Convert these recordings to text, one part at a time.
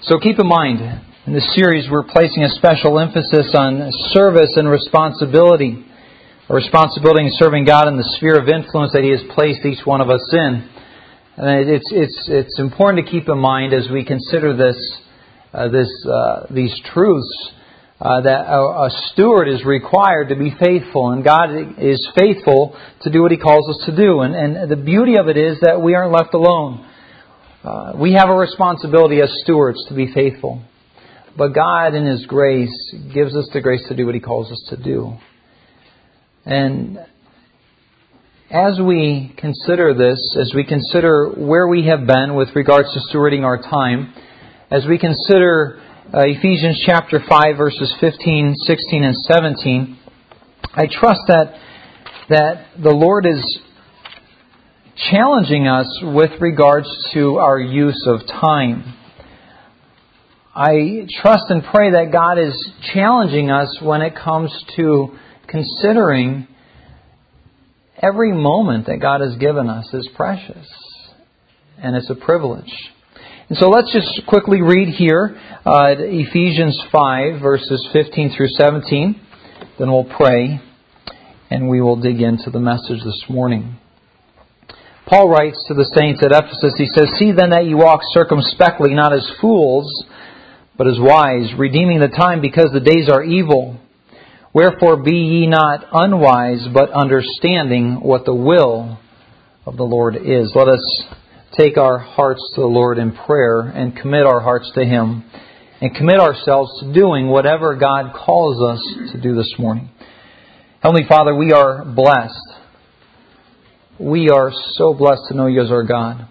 So keep in mind, in this series we're placing a special emphasis on service and responsibility. A responsibility in serving God in the sphere of influence that He has placed each one of us in. And it's important to keep in mind as we consider these truths that a steward is required to be faithful, and God is faithful to do what He calls us to do. And the beauty of it is that we aren't left alone. We have a responsibility as stewards to be faithful. But God in His grace gives us the grace to do what He calls us to do. And as we consider this, as we consider where we have been with regards to stewarding our time, as we consider Ephesians chapter 5, verses 15, 16, and 17, I trust that the Lord is challenging us with regards to our use of time. I trust and pray that God is challenging us when it comes to considering every moment that God has given us is precious, and it's a privilege. And so let's just quickly read here Ephesians 5, verses 15 through 17. Then we'll pray, and we will dig into the message this morning. Paul writes to the saints at Ephesus, he says, "See then that you walk circumspectly, not as fools, but as wise, redeeming the time, because the days are evil. Wherefore be ye not unwise, but understanding what the will of the Lord is." Let us take our hearts to the Lord in prayer and commit our hearts to Him and commit ourselves to doing whatever God calls us to do this morning. Heavenly Father, we are blessed. We are so blessed to know You as our God.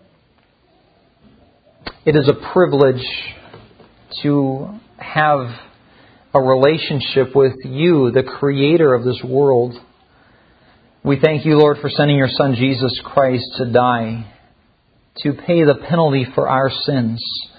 It is a privilege to have a relationship with You, the Creator of this world. We thank You, Lord, for sending Your Son, Jesus Christ, to die, to pay the penalty for our sins.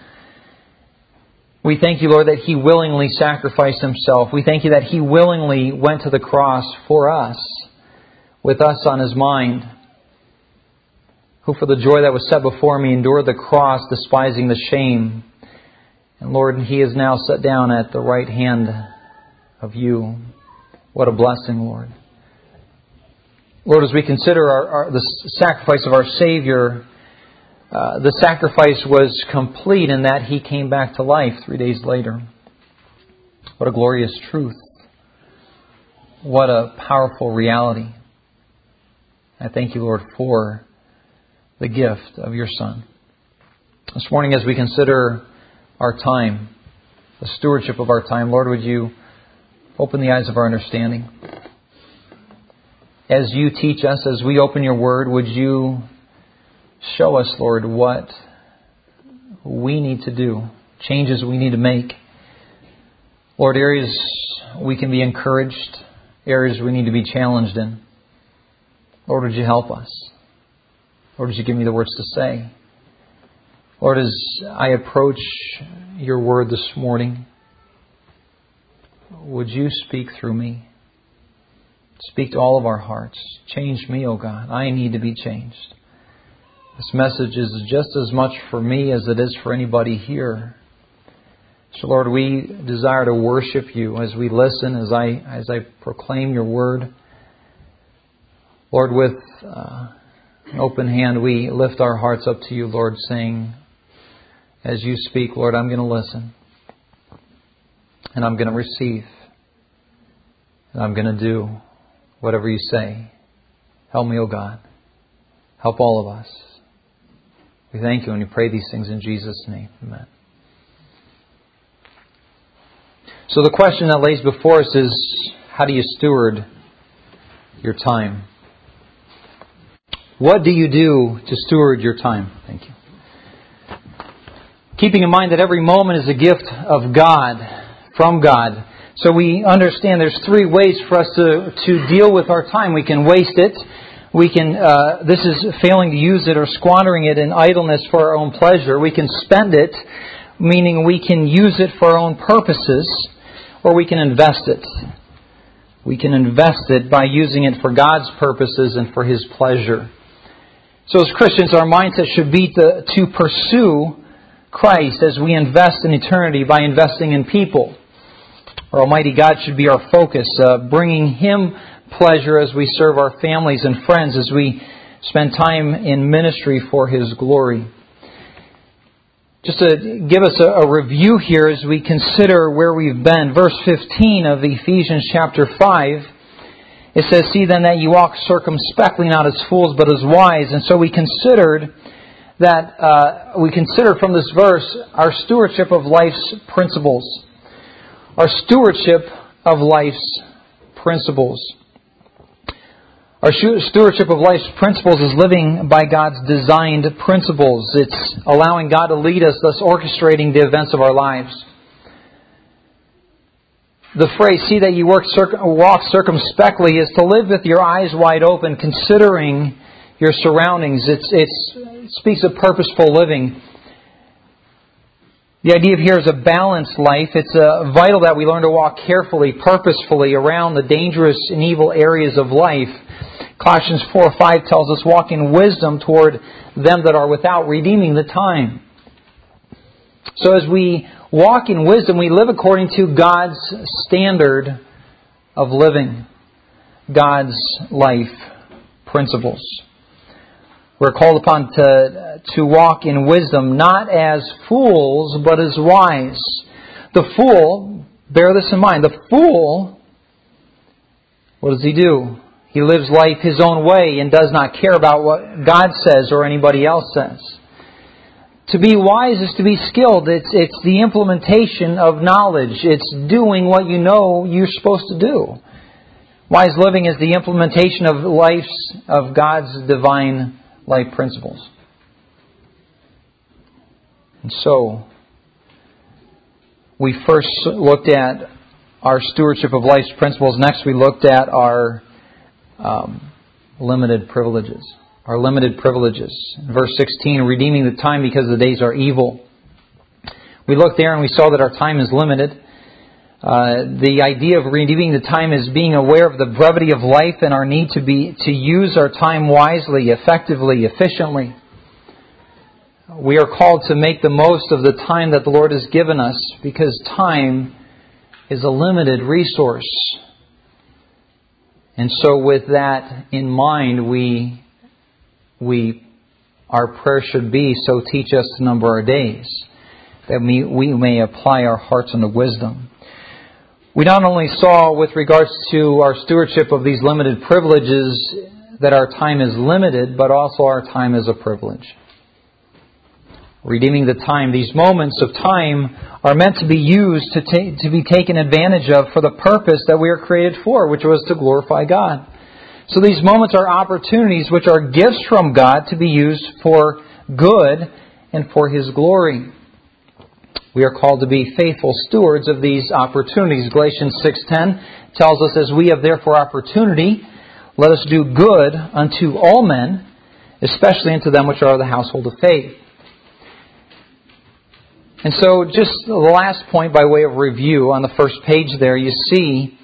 We thank You, Lord, that He willingly sacrificed Himself. We thank You that He willingly went to the cross for us, with us on His mind, who for the joy that was set before Me endured the cross, despising the shame. And Lord, He is now set down at the right hand of You. What a blessing, Lord. Lord, as we consider the sacrifice of our Savior, the sacrifice was complete in that He came back to life 3 days later. What a glorious truth. What a powerful reality. I thank You, Lord, for the gift of Your Son. This morning, as we consider our time, the stewardship of our time, Lord, would You open the eyes of our understanding? As You teach us, as we open Your Word, would You show us, Lord, what we need to do, changes we need to make. Lord, areas we can be encouraged, areas we need to be challenged in. Lord, would You help us? Lord, would You give me the words to say? Lord, as I approach Your Word this morning, would You speak through me? Speak to all of our hearts. Change me, O God. I need to be changed. This message is just as much for me as it is for anybody here. So, Lord, we desire to worship You as we listen, as I proclaim Your Word. Lord, with an open hand, we lift our hearts up to You, Lord, saying, as You speak, Lord, I'm going to listen. And I'm going to receive. And I'm going to do whatever You say. Help me, O God. Help all of us. We thank You and we pray these things in Jesus' name. Amen. So the question that lays before us is, how do you steward your time? What do you do to steward your time? Thank you. Keeping in mind that every moment is a gift of God, from God. So we understand there's three ways for us to deal with our time. We can waste it. We can, this is failing to use it or squandering it in idleness for our own pleasure. We can spend it, meaning we can use it for our own purposes, or we can invest it. We can invest it by using it for God's purposes and for His pleasure. So as Christians, our mindset should be to pursue Christ as we invest in eternity by investing in people. Our Almighty God should be our focus, bringing Him pleasure as we serve our families and friends, as we spend time in ministry for His glory. Just to give us a review here as we consider where we've been. Verse 15 of Ephesians chapter 5, it says, "See then that you walk circumspectly, not as fools, but as wise." And so we considered from this verse our stewardship of life's principles. Our stewardship of life's principles. Our stewardship of life's principles is living by God's designed principles. It's allowing God to lead us, thus orchestrating the events of our lives. The phrase, "see that you walk circumspectly," is to live with your eyes wide open, considering your surroundings. It speaks of purposeful living. The idea here is a balanced life. It's vital that we learn to walk carefully, purposefully around the dangerous and evil areas of life. Colossians 4:5 tells us, "Walk in wisdom toward them that are without, redeeming the time." So as we walk in wisdom, we live according to God's standard of living, God's life principles. We're called upon to walk in wisdom, not as fools, but as wise. The fool, bear this in mind, the fool, what does he do? He lives life his own way and does not care about what God says or anybody else says. To be wise is to be skilled. It's the implementation of knowledge. It's doing what you know you're supposed to do. Wise living is the implementation of God's divine life principles. And so, we first looked at our stewardship of life's principles. Next, we looked at our limited privileges. Our limited privileges. In verse 16, redeeming the time because the days are evil. We looked there and we saw that our time is limited. The idea of redeeming the time is being aware of the brevity of life and our need to use our time wisely, effectively, efficiently. We are called to make the most of the time that the Lord has given us because time is a limited resource. And so with that in mind, our prayer should be, "So teach us to number our days, that we may apply our hearts unto wisdom." We not only saw with regards to our stewardship of these limited privileges that our time is limited, but also our time is a privilege. Redeeming the time. These moments of time are meant to be used to be taken advantage of for the purpose that we are created for, which was to glorify God. So these moments are opportunities which are gifts from God to be used for good and for His glory. We are called to be faithful stewards of these opportunities. Galatians 6:10 tells us, "As we have therefore opportunity, let us do good unto all men, especially unto them which are of the household of faith." And so just the last point by way of review on the first page there, you see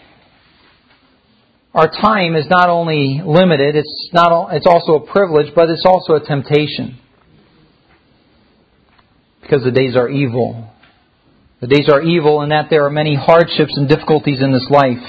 our time is not only limited, it's also a privilege, but it's also a temptation. Because the days are evil. The days are evil in that there are many hardships and difficulties in this life.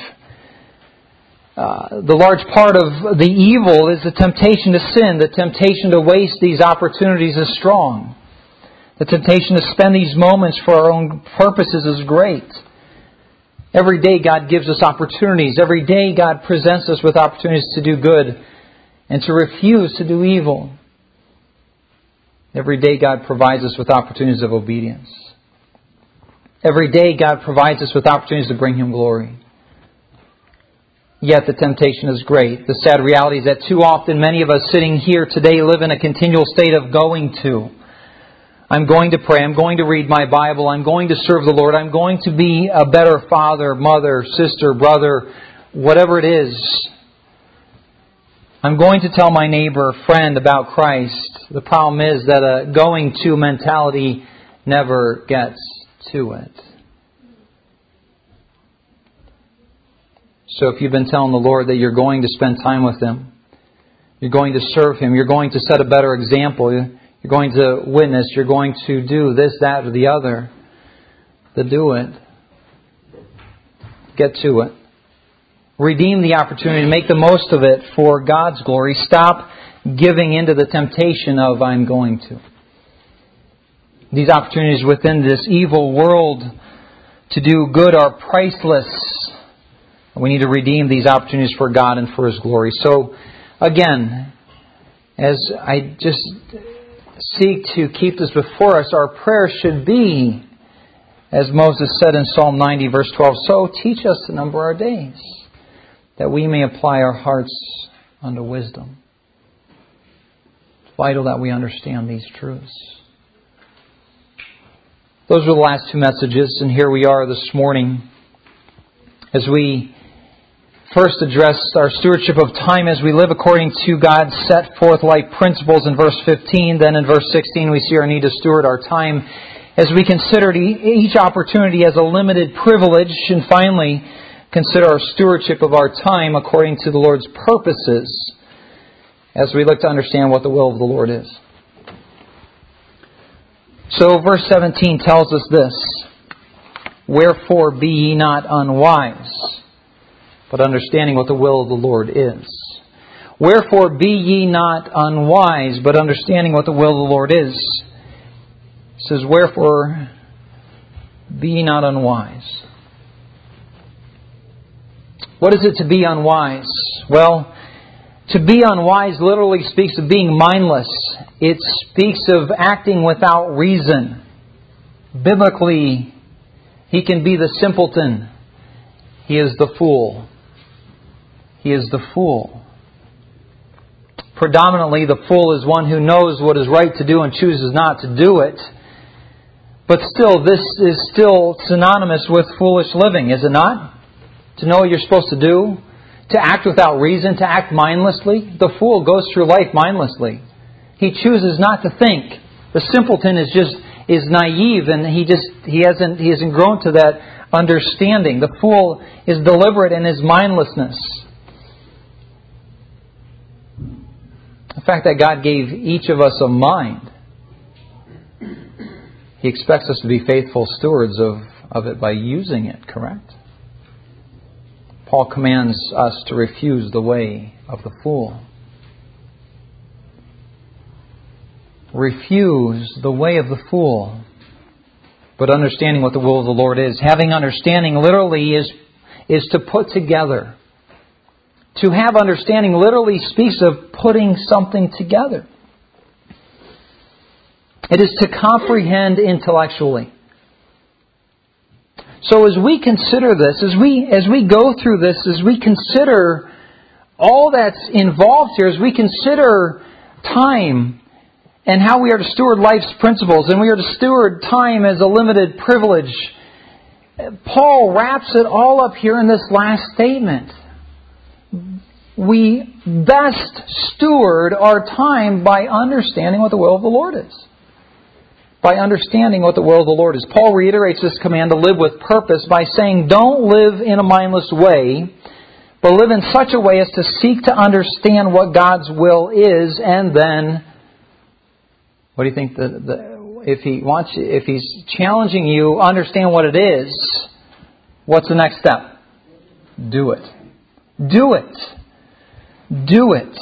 The large part of the evil is the temptation to sin. The temptation to waste these opportunities is strong. The temptation to spend these moments for our own purposes is great. Every day God gives us opportunities. Every day God presents us with opportunities to do good and to refuse to do evil. Every day God provides us with opportunities of obedience. Every day God provides us with opportunities to bring Him glory. Yet the temptation is great. The sad reality is that too often many of us sitting here today live in a continual state of going to. I'm going to pray. I'm going to read my Bible. I'm going to serve the Lord. I'm going to be a better father, mother, sister, brother, whatever it is. I'm going to tell my neighbor, friend about Christ. The problem is that a going to mentality never gets to it. So if you've been telling the Lord that you're going to spend time with Him, you're going to serve Him, you're going to set a better example, You're going to witness. You're going to do this, that, or the other. Then do it. Get to it. Redeem the opportunity. Make the most of it for God's glory. Stop giving into the temptation of I'm going to. These opportunities within this evil world to do good are priceless. We need to redeem these opportunities for God and for His glory. So, again, as I just seek to keep this before us, our prayer should be, as Moses said in Psalm 90, verse 12, so teach us to number our days, that we may apply our hearts unto wisdom. It's vital that we understand these truths. Those were the last two messages, and here we are this morning as we first address our stewardship of time as we live according to God's set forth life principles in verse 15. Then in verse 16 we see our need to steward our time as we consider each opportunity as a limited privilege, and finally consider our stewardship of our time according to the Lord's purposes as we look to understand what the will of the Lord is. So verse 17 tells us this: wherefore be ye not unwise, but understanding what the will of the Lord is. Wherefore be ye not unwise, but understanding what the will of the Lord is. It says, wherefore be ye not unwise. What is it to be unwise? Well, to be unwise literally speaks of being mindless. It speaks of acting without reason. Biblically, he can be the simpleton. He is the fool. He is the fool. Predominantly, the fool is one who knows what is right to do and chooses not to do it. But still, this is still synonymous with foolish living, is it not? To know what you're supposed to do, to act without reason, to act mindlessly. The fool goes through life mindlessly. He chooses not to think. The simpleton is naive, and he hasn't grown to that understanding. The fool is deliberate in his mindlessness. The fact that God gave each of us a mind, He expects us to be faithful stewards of it by using it, correct? Paul commands us to refuse the way of the fool. Refuse the way of the fool, but understanding what the will of the Lord is. Having understanding literally is to put together. To have understanding literally speaks of putting something together. It is to comprehend intellectually. So as we consider this, as we go through this, as we consider all that's involved here, as we consider time and how we are to steward life's principles, and we are to steward time as a limited privilege, Paul wraps it all up here in this last statement. We best steward our time by understanding what the will of the Lord is. By understanding what the will of the Lord is. Paul reiterates this command to live with purpose by saying, don't live in a mindless way, but live in such a way as to seek to understand what God's will is, and then, what do you think? If He's challenging you, understand what it is, what's the next step? Do it. Do it. Do it.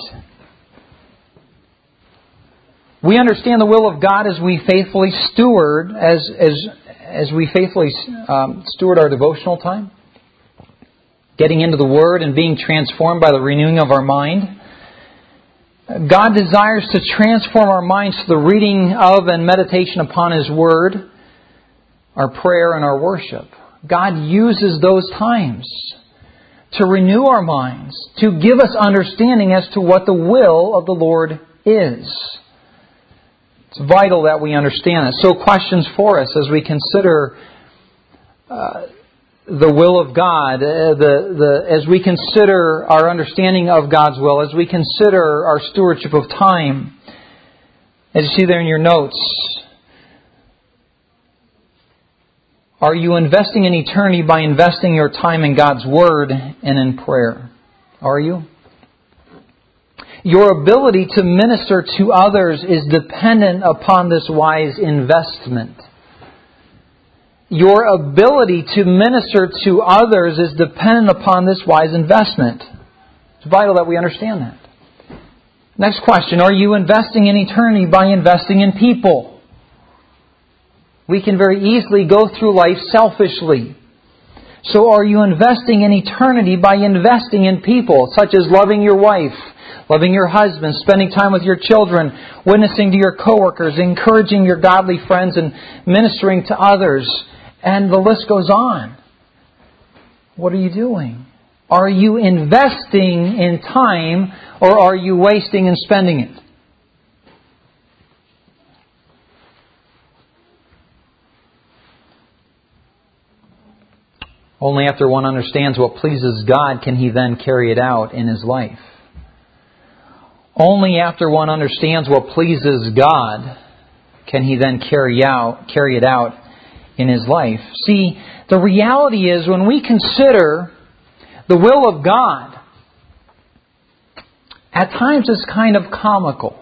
We understand the will of God as we faithfully steward, as we faithfully steward our devotional time, getting into the Word and being transformed by the renewing of our mind. God desires to transform our minds to the reading of and meditation upon His Word, our prayer and our worship. God uses those times to renew our minds, to give us understanding as to what the will of the Lord is. It's vital that we understand it. So questions for us as we consider the will of God, as we consider our understanding of God's will, as we consider our stewardship of time. As you see there in your notes, are you investing in eternity by investing your time in God's Word and in prayer? Are you? Your ability to minister to others is dependent upon this wise investment. Your ability to minister to others is dependent upon this wise investment. It's vital that we understand that. Next question, are you investing in eternity by investing in people? We can very easily go through life selfishly. So are you investing in eternity by investing in people, such as loving your wife, loving your husband, spending time with your children, witnessing to your coworkers, encouraging your godly friends, and ministering to others? And the list goes on. What are you doing? Are you investing in time, or are you wasting and spending it? Only after one understands what pleases God can he then carry it out in his life. Only after one understands what pleases God can he then carry it out in his life. See, the reality is when we consider the will of God, at times it's kind of comical.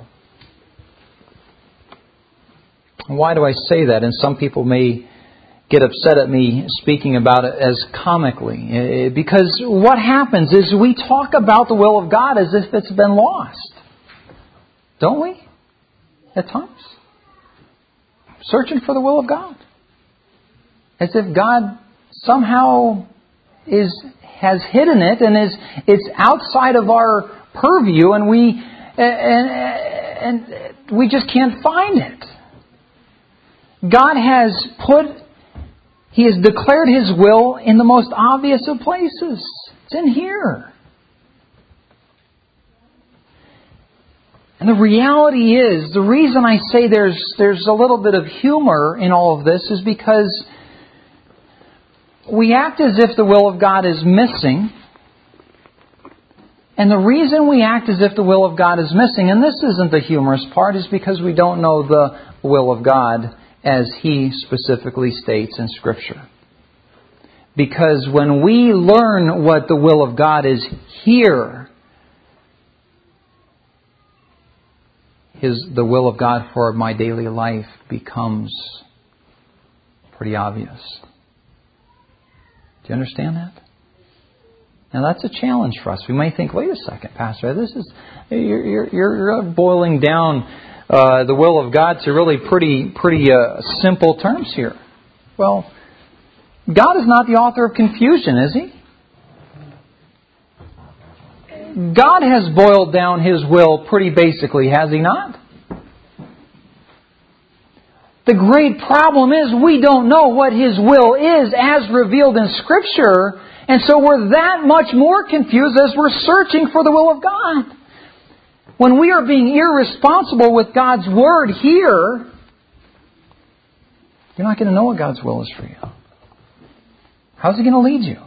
Why do I say that? And some people may get upset at me speaking about it as comically. Because what happens is we talk about the will of God as if it's been lost. Don't we? At times. Searching for the will of God. As if God somehow has hidden it and it's outside of our purview, and we just can't find it. God He has declared His will in the most obvious of places. It's in here. And the reality is, the reason I say there's a little bit of humor in all of this is because we act as if the will of God is missing. And the reason we act as if the will of God is missing, and this isn't the humorous part, is because we don't know the will of God as He specifically states in Scripture. Because when we learn what the will of God is here, the will of God for my daily life becomes pretty obvious. Do you understand that? Now that's a challenge for us. We may think, wait a second, Pastor, you're boiling down the will of God to really pretty simple terms here. Well, God is not the author of confusion, is He? God has boiled down His will pretty basically, has He not? The great problem is we don't know what His will is as revealed in Scripture, and so we're that much more confused as we're searching for the will of God. When we are being irresponsible with God's Word here, you're not going to know what God's will is for you. How's He going to lead you?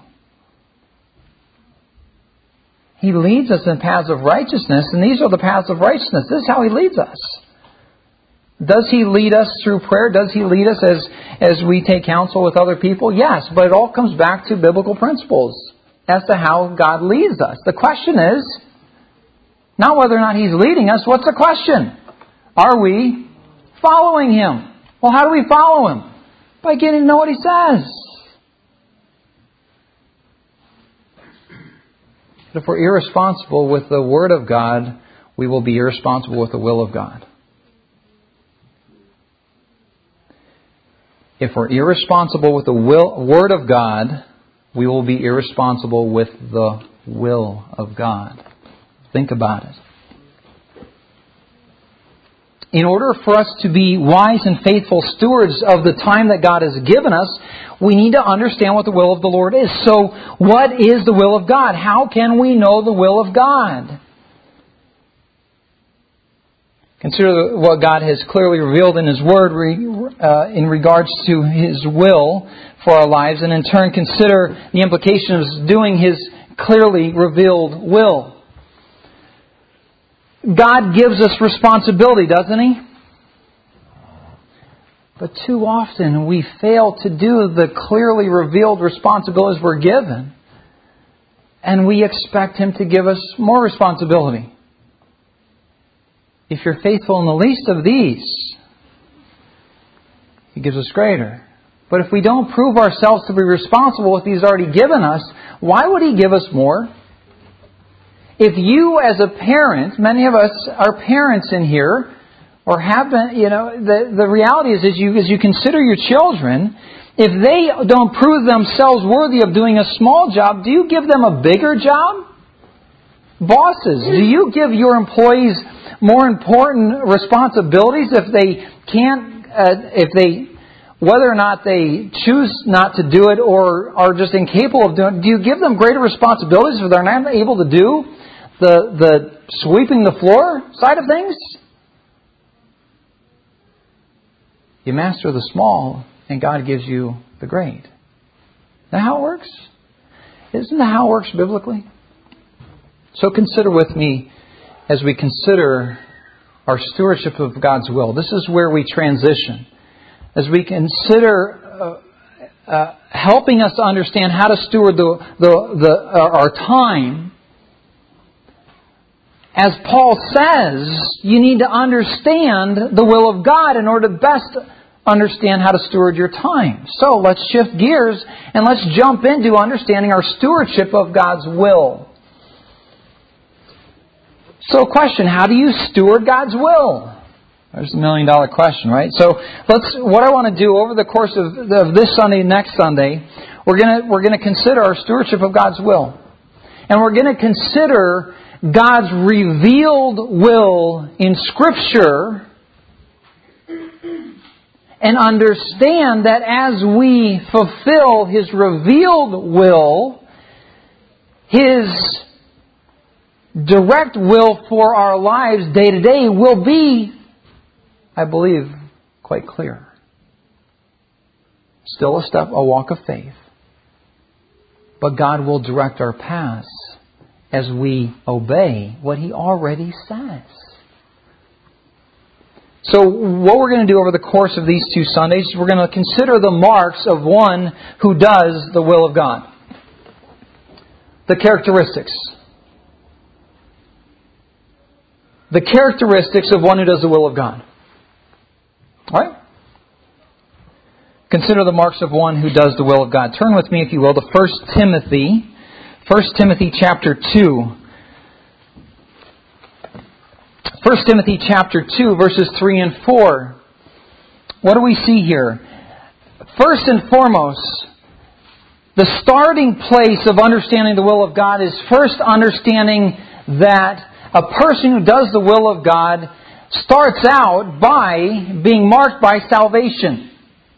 He leads us in paths of righteousness, and these are the paths of righteousness. This is how He leads us. Does He lead us through prayer? Does He lead us as we take counsel with other people? Yes, but it all comes back to biblical principles as to how God leads us. The question is not whether or not He's leading us. What's the question? Are we following Him? Well, how do we follow Him? By getting to know what He says. But if we're irresponsible with the Word of God, we will be irresponsible with the will of God. If we're irresponsible with the Word of God, we will be irresponsible with the will of God. Think about it. In order for us to be wise and faithful stewards of the time that God has given us, we need to understand what the will of the Lord is. So, what is the will of God? How can we know the will of God? Consider what God has clearly revealed in His Word in regards to His will for our lives, and in turn consider the implications of doing His clearly revealed will. God gives us responsibility, doesn't He? But too often we fail to do the clearly revealed responsibilities we're given, and we expect Him to give us more responsibility. if you're faithful in the least of these, He gives us greater. But if we don't prove ourselves to be responsible with He's already given us, why would He give us more? If you as a parent, many of us are parents in here, or have been, the reality is as you consider your children, if they don't prove themselves worthy of doing a small job, do you give them a bigger job? Bosses, do you give your employees more important responsibilities if they can't, whether or not they choose not to do it or are just incapable of doing it? Do you give them greater responsibilities if they're not able to do the sweeping the floor side of things? You master the small, and God gives you the great. Is that how it works? Isn't that how it works biblically? So consider with me as we consider our stewardship of God's will. This is where we transition. As we consider helping us to understand how to steward our time, as Paul says, you need to understand the will of God in order to best understand how to steward your time. So let's shift gears and let's jump into understanding our stewardship of God's will. So question, how do you steward God's will? There's the $1 million question, right? So what I want to do over the course of this Sunday and next Sunday, we're going to consider our stewardship of God's will. And we're going to consider God's revealed will in Scripture and understand that as we fulfill His revealed will, His direct will for our lives day to day will be, I believe, quite clear. Still a walk of faith. But God will direct our paths as we obey what He already says. So what we're going to do over the course of these 2 Sundays is we're going to consider the marks of one who does the will of God. The characteristics. The characteristics of one who does the will of God. All right? Consider the marks of one who does the will of God. Turn with me, if you will, to 1 Timothy. 1 Timothy chapter 2. 1 Timothy chapter 2, verses 3 and 4. What do we see here? First and foremost, the starting place of understanding the will of God is first understanding that a person who does the will of God starts out by being marked by salvation.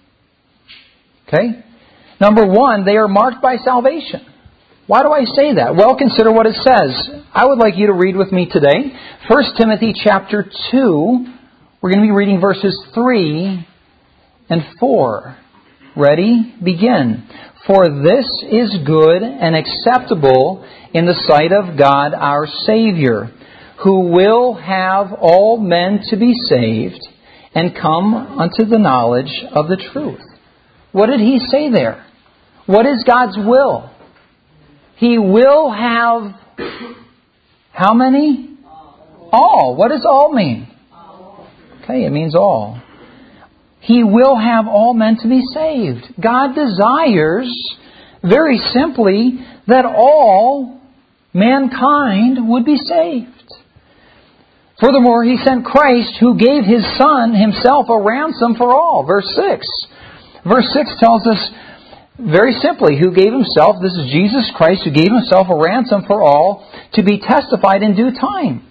Okay? Number one, they are marked by salvation. Why do I say that? Well, consider what it says. I would like you to read with me today 1 Timothy chapter 2. We're going to be reading verses 3 and 4. Ready? Begin. For this is good and acceptable in the sight of God our Savior, who will have all men to be saved and come unto the knowledge of the truth. What did he say there? What is God's will? He will have how many? All. What does all mean? Okay, it means all. He will have all men to be saved. God desires, very simply, that all mankind would be saved. Furthermore, He sent Christ, who gave His Son Himself a ransom for all. Verse 6. Verse 6 tells us very simply who gave Himself. This is Jesus Christ, who gave Himself a ransom for all to be testified in due time.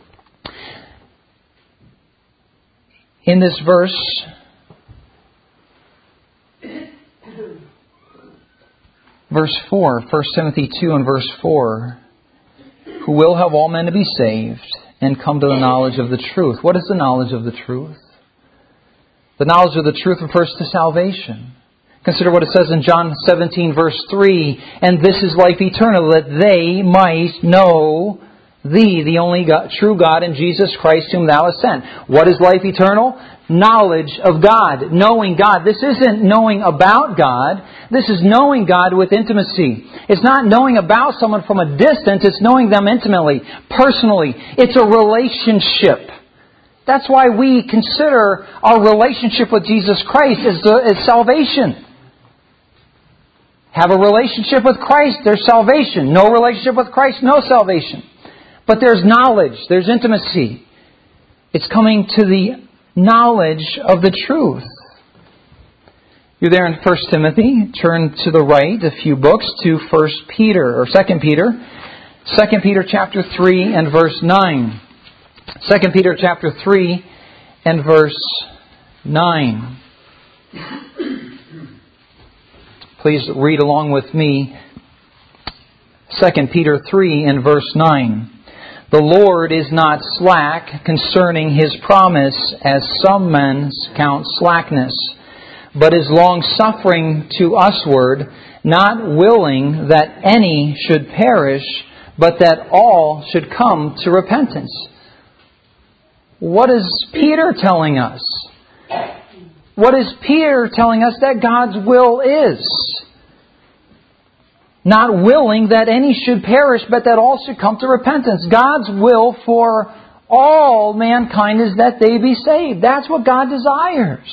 In this verse, verse 4, 1 Timothy 2 and verse 4, who will have all men to be saved and come to the knowledge of the truth. What is the knowledge of the truth? The knowledge of the truth refers to salvation. Consider what it says in John 17 verse 3, and this is life eternal, that they might know Thee, the only God, true God, and Jesus Christ, whom Thou hast sent. What is life eternal? Knowledge of God. Knowing God. This isn't knowing about God. This is knowing God with intimacy. It's not knowing about someone from a distance. It's knowing them intimately, personally. It's a relationship. That's why we consider our relationship with Jesus Christ as salvation. Have a relationship with Christ, there's salvation. No relationship with Christ, no salvation. But there's knowledge, there's intimacy. It's coming to the knowledge of the truth. You're there in 1 Timothy. Turn to the right a few books to 1 Peter, or 2 Peter. 2 Peter chapter 3 and verse 9. 2 Peter chapter 3 and verse 9. Please read along with me. 2 Peter 3 and verse 9. The Lord is not slack concerning His promise, as some men count slackness, but is long-suffering to usward, not willing that any should perish, but that all should come to repentance. What is Peter telling us? What is Peter telling us that God's will is? Not willing that any should perish, but that all should come to repentance. God's will for all mankind is that they be saved. That's what God desires.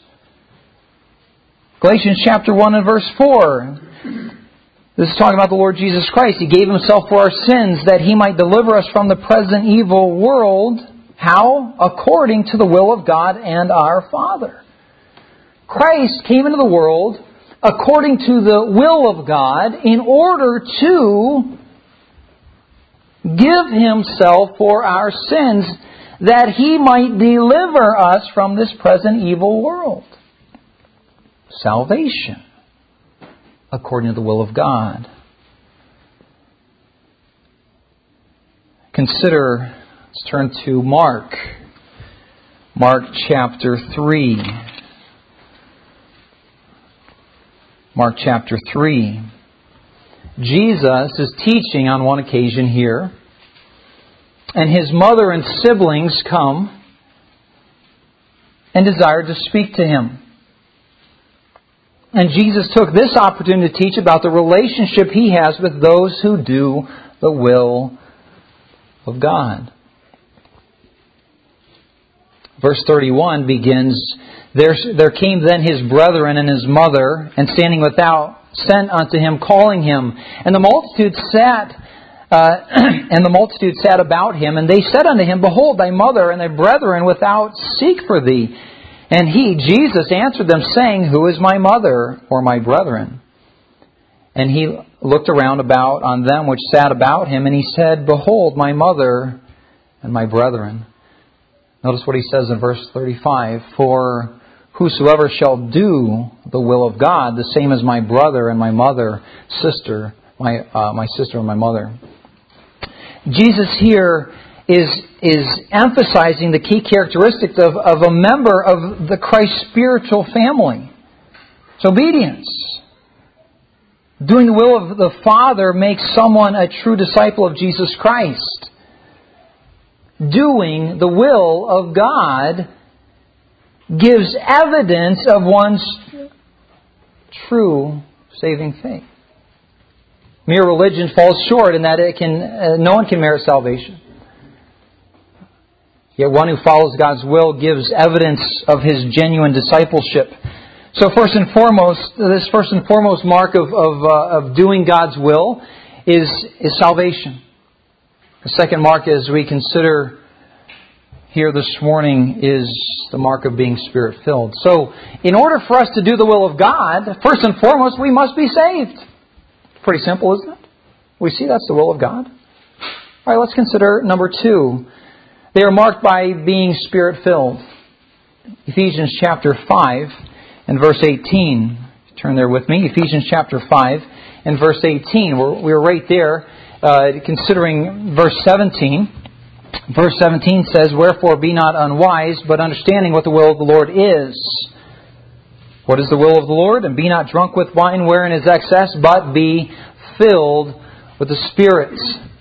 Galatians chapter 1 and verse 4. This is talking about the Lord Jesus Christ. He gave Himself for our sins that He might deliver us from the present evil world. How? According to the will of God and our Father. Christ came into the world according to the will of God in order to give Himself for our sins that He might deliver us from this present evil world. Salvation, according to the will of God. Consider, let's turn to Mark. Mark chapter 3. Mark chapter 3. Jesus is teaching on one occasion here, and His mother and siblings come and desire to speak to Him. And Jesus took this opportunity to teach about the relationship He has with those who do the will of God. Verse 31 begins, There came then His brethren and His mother, and standing without, sent unto Him, calling Him. And the multitude sat about Him, and they said unto Him, Behold, thy mother and thy brethren without seek for thee. And He, Jesus, answered them, saying, Who is my mother or my brethren? And He looked around about on them which sat about Him, and He said, Behold, my mother and my brethren. Notice what He says in verse 35. For whosoever shall do the will of God, the same as my brother and my mother, sister, my sister and my mother. Jesus here is emphasizing the key characteristics of a member of the Christ spiritual family. It's obedience. Doing the will of the Father makes someone a true disciple of Jesus Christ. Doing the will of God gives evidence of one's true saving faith. Mere religion falls short in that no one can merit salvation. Yet one who follows God's will gives evidence of his genuine discipleship. So this first and foremost mark of doing God's will is salvation. The second mark, as we consider here this morning, is the mark of being Spirit-filled. So, in order for us to do the will of God, first and foremost, we must be saved. Pretty simple, isn't it? We see that's the will of God. All right, let's consider number 2. They are marked by being Spirit-filled. Ephesians chapter 5 and verse 18. Turn there with me. Ephesians chapter 5 and verse 18. We're right there considering verse 17. Verse 17 says, Wherefore be not unwise, but understanding what the will of the Lord is. What is the will of the Lord? And be not drunk with wine wherein is excess, but be filled with the Spirit.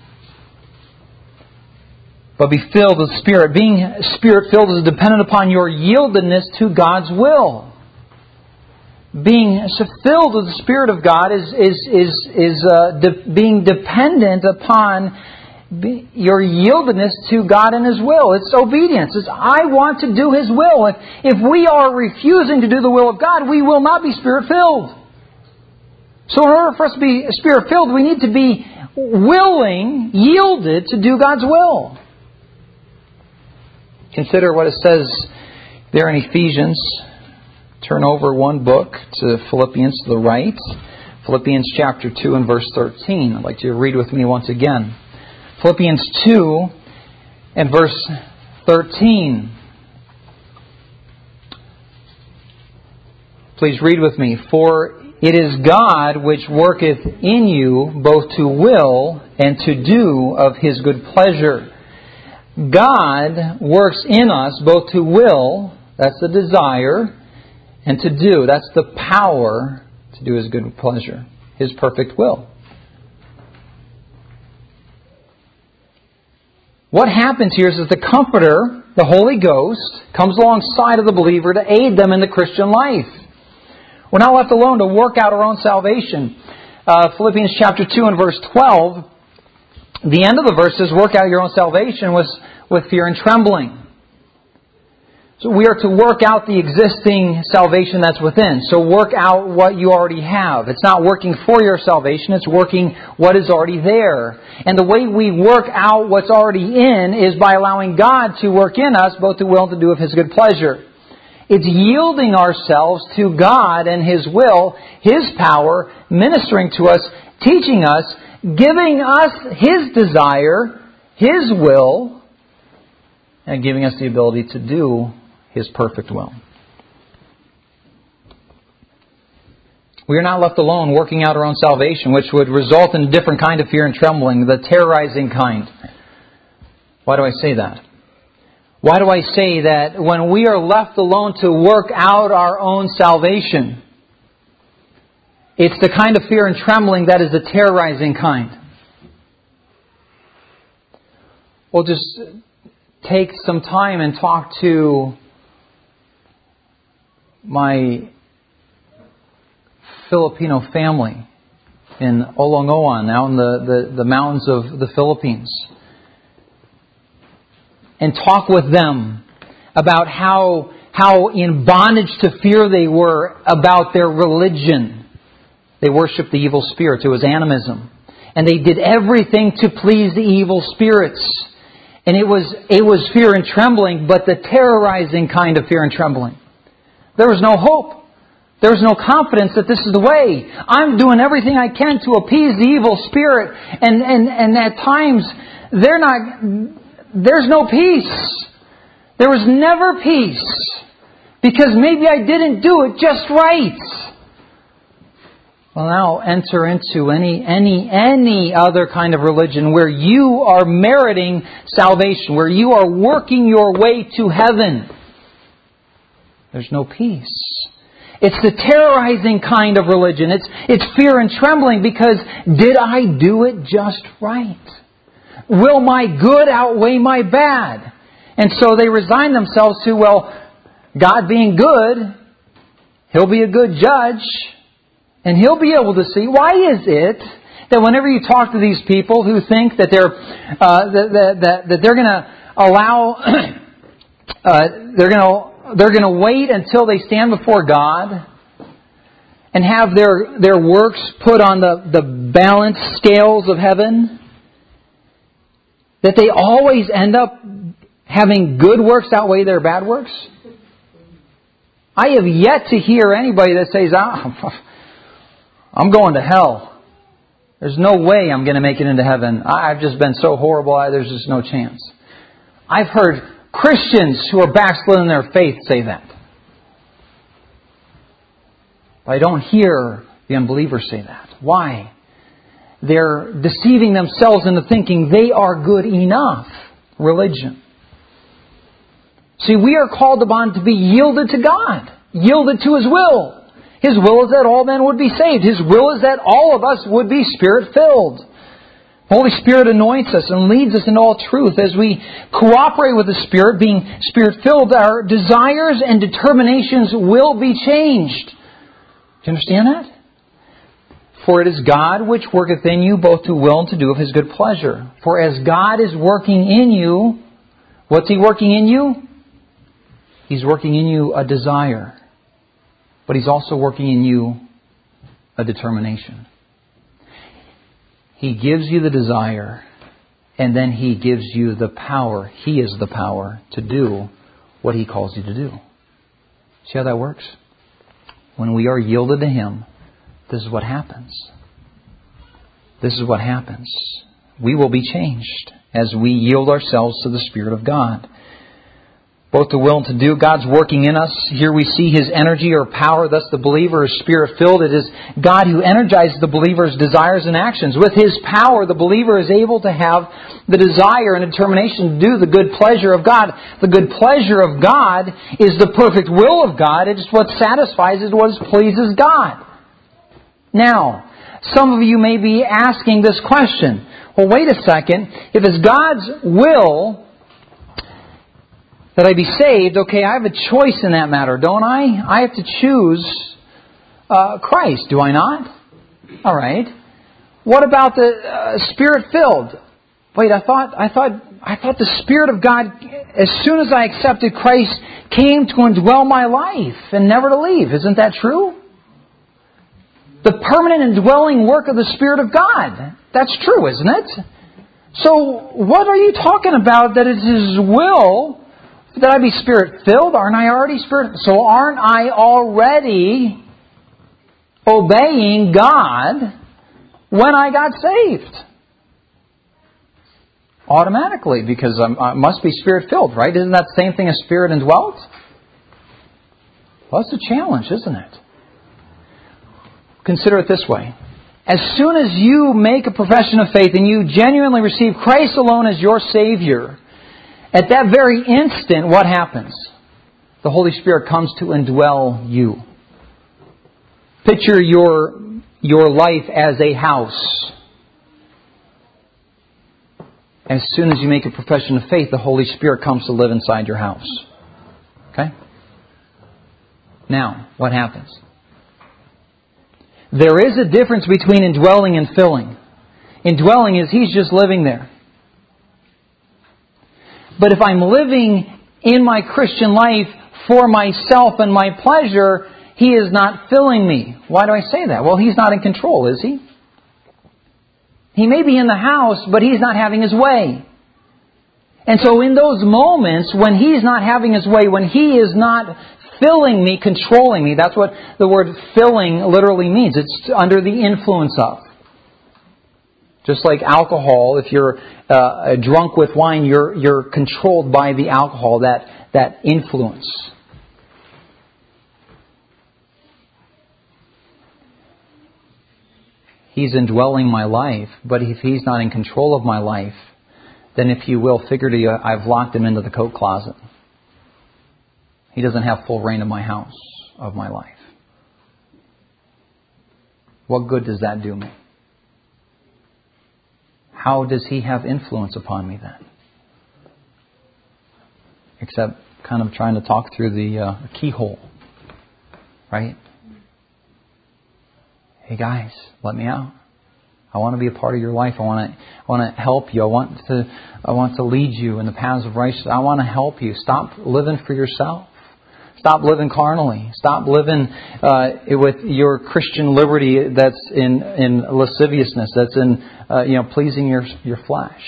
But be filled with the Spirit. Being Spirit-filled is dependent upon your yieldedness to God's will. Being filled with the Spirit of God is being dependent upon your yieldedness to God and His will. It's obedience. It's, I want to do His will. If we are refusing to do the will of God, we will not be Spirit-filled. So in order for us to be Spirit-filled, we need to be willing, yielded to do God's will. Consider what it says there in Ephesians. Turn over one book to Philippians to the right. Philippians chapter 2 and verse 13. I'd like you to read with me once again. Philippians 2 and verse 13. Please read with me. For it is God which worketh in you both to will and to do of His good pleasure. God works in us both to will, that's the desire, and to do, that's the power to do His good pleasure, His perfect will. What happens here is that the Comforter, the Holy Ghost, comes alongside of the believer to aid them in the Christian life. We're not left alone to work out our own salvation. Philippians chapter 2 and verse 12, the end of the verse says, work out your own salvation with fear and trembling. So we are to work out the existing salvation that's within. So work out what you already have. It's not working for your salvation, it's working what is already there. And the way we work out what's already in is by allowing God to work in us both to will and to do of His good pleasure. It's yielding ourselves to God and His will, His power, ministering to us, teaching us, giving us His desire, His will, and giving us the ability to do His perfect will. We are not left alone working out our own salvation, which would result in a different kind of fear and trembling, the terrorizing kind. Why do I say that? Why do I say that when we are left alone to work out our own salvation, it's the kind of fear and trembling that is the terrorizing kind? We'll just take some time and talk to my Filipino family in Olongoan, out in the mountains of the Philippines, and talk with them about how in bondage to fear they were about their religion. They worshipped the evil spirits. It was animism. And they did everything to please the evil spirits. And it was fear and trembling, but the terrorizing kind of fear and trembling. There was no hope. There was no confidence that this is the way. I'm doing everything I can to appease the evil spirit. And at times, there's no peace. There was never peace. Because maybe I didn't do it just right. Well, now enter into any other kind of religion where you are meriting salvation, where you are working your way to heaven. There's no peace. It's the terrorizing kind of religion. It's fear and trembling because did I do it just right? Will my good outweigh my bad? And so they resign themselves to, well, God being good, He'll be a good judge, and He'll be able to see. Why is it that whenever you talk to these people who think that they're going to allow, they're going to wait until they stand before God and have their works put on the balance scales of heaven, that they always end up having good works outweigh their bad works? I have yet to hear anybody that says, I'm going to hell. There's no way I'm going to make it into heaven. I've just been so horrible, there's just no chance. I've heard Christians who are backslidden in their faith say that. But I don't hear the unbelievers say that. Why? They're deceiving themselves into thinking they are good enough. Religion. See, we are called upon to be yielded to God. Yielded to His will. His will is that all men would be saved. His will is that all of us would be Spirit-filled. The Holy Spirit anoints us and leads us into all truth. As we cooperate with the Spirit, being Spirit-filled, our desires and determinations will be changed. Do you understand that? For it is God which worketh in you both to will and to do of His good pleasure. For as God is working in you, what's He working in you? He's working in you a desire. But He's also working in you a determination. He gives you the desire, and then He gives you the power. He is the power to do what He calls you to do. See how that works? When we are yielded to Him, this is what happens. This is what happens. We will be changed as we yield ourselves to the Spirit of God. Both to will and to do. God's working in us. Here we see His energy or power. Thus the believer is Spirit-filled. It is God who energizes the believer's desires and actions. With His power, the believer is able to have the desire and determination to do the good pleasure of God. The good pleasure of God is the perfect will of God. It is what satisfies, it is what pleases God. Now, some of you may be asking this question. Well, wait a second. If it's God's will that I be saved, okay, I have a choice in that matter, don't I? I have to choose Christ, do I not? All right. What about the Spirit-filled? Wait, I thought the Spirit of God, as soon as I accepted Christ, came to indwell my life and never to leave. Isn't that true? The permanent indwelling work of the Spirit of God. That's true, isn't it? So, what are you talking about that it's His will that I be Spirit-filled? Aren't I already Spirit? So aren't I already obeying God when I got saved? Automatically, because I must be Spirit-filled, right? Isn't that the same thing as Spirit indwelt? Well, that's a challenge, isn't it? Consider it this way. As soon as you make a profession of faith and you genuinely receive Christ alone as your Savior, at that very instant, what happens? The Holy Spirit comes to indwell you. Picture your life as a house. As soon as you make a profession of faith, the Holy Spirit comes to live inside your house. Okay? Now, what happens? There is a difference between indwelling and filling. Indwelling is He's just living there. But if I'm living in my Christian life for myself and my pleasure, He is not filling me. Why do I say that? Well, He's not in control, is He? He may be in the house, but He's not having His way. And so in those moments when He's not having His way, when He is not filling me, controlling me, that's what the word filling literally means. It's under the influence of. Just like alcohol, if you're drunk with wine, you're controlled by the alcohol, that influence. He's indwelling my life, but if He's not in control of my life, then if you will, figuratively, I've locked Him into the coat closet. He doesn't have full reign of my house, of my life. What good does that do me? How does He have influence upon me then? Except kind of trying to talk through the keyhole. Right? Hey guys, let me out. I want to be a part of your life. I want to help you. I want to lead you in the paths of righteousness. I want to help you. Stop living for yourself. Stop living carnally. Stop living with your Christian liberty that's in lasciviousness, that's in pleasing your flesh.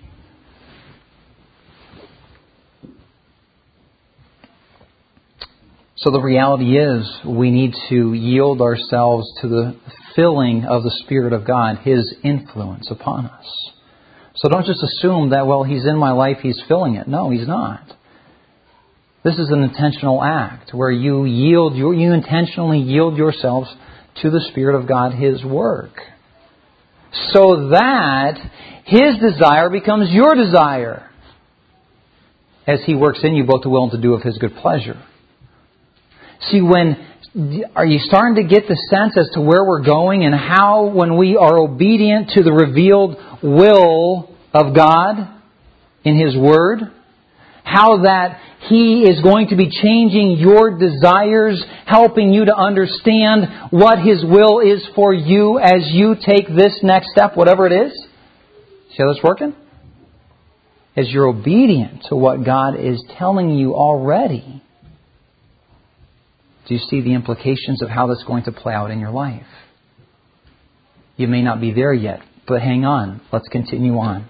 So the reality is we need to yield ourselves to the filling of the Spirit of God, His influence upon us. So don't just assume that, well, He's in my life, He's filling it. No, He's not. This is an intentional act where you intentionally yield yourselves to the Spirit of God, His work. So that His desire becomes your desire as He works in you both to will and to do of His good pleasure. See, are you starting to get the sense as to where we're going and how when we are obedient to the revealed will of God in His Word, how that He is going to be changing your desires, helping you to understand what His will is for you as you take this next step, whatever it is. See how that's working? As you're obedient to what God is telling you already, do you see the implications of how that's going to play out in your life? You may not be there yet, but hang on. Let's continue on.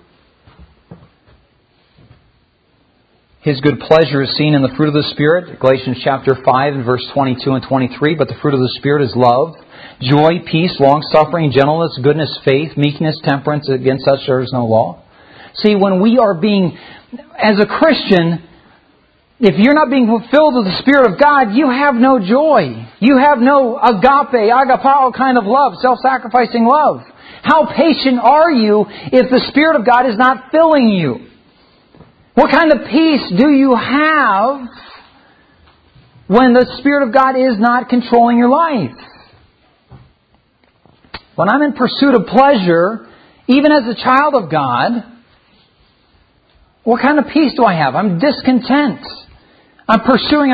His good pleasure is seen in the fruit of the Spirit, Galatians chapter 5 and verse 22 and 23. But the fruit of the Spirit is love, joy, peace, long-suffering, gentleness, goodness, faith, meekness, temperance. Against such there is no law. See, when we are being, as a Christian, if you're not being fulfilled with the Spirit of God, you have no joy. You have no agape, agapao kind of love, self-sacrificing love. How patient are you if the Spirit of God is not filling you? What kind of peace do you have when the Spirit of God is not controlling your life? When I'm in pursuit of pleasure, even as a child of God, what kind of peace do I have? I'm discontent. I'm pursuing